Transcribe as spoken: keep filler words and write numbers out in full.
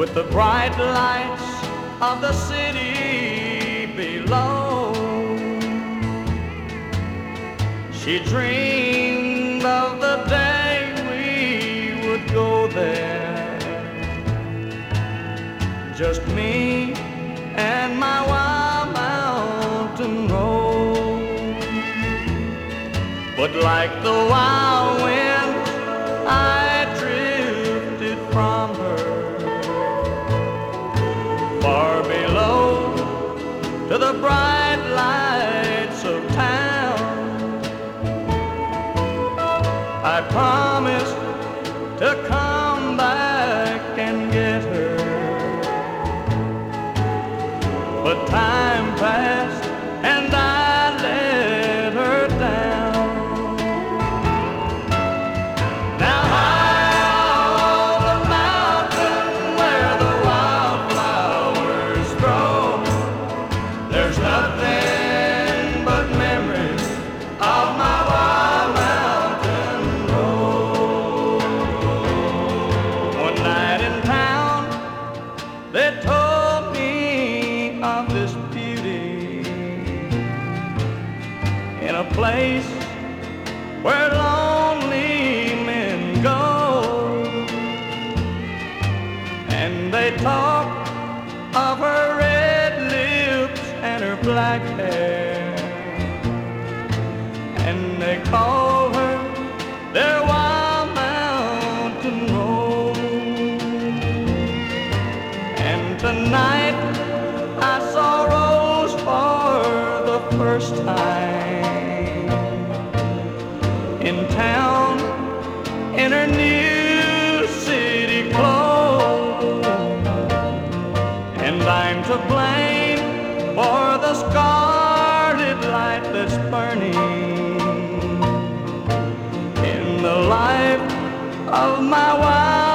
with the bright lights of the city below. She dreamed of the day we would go there, just me and my wild mountain road. But like the wild wind, I drifted from her, far below to the bright lights of town. I promised to come back and get her, but time passed and I let her down. Now high on the mountain where the wildflowers grow, there's nothing but memories of my wild mountain road. One night in town, they told me of this beauty in a place where lonely men go, and they talk of her red lips and her black hair, and they call her their wild mountain road. And tonight I saw Rose for the first time in town, in her new city clothes, and I'm to blame for the scarlet light that's burning in the life of my wife.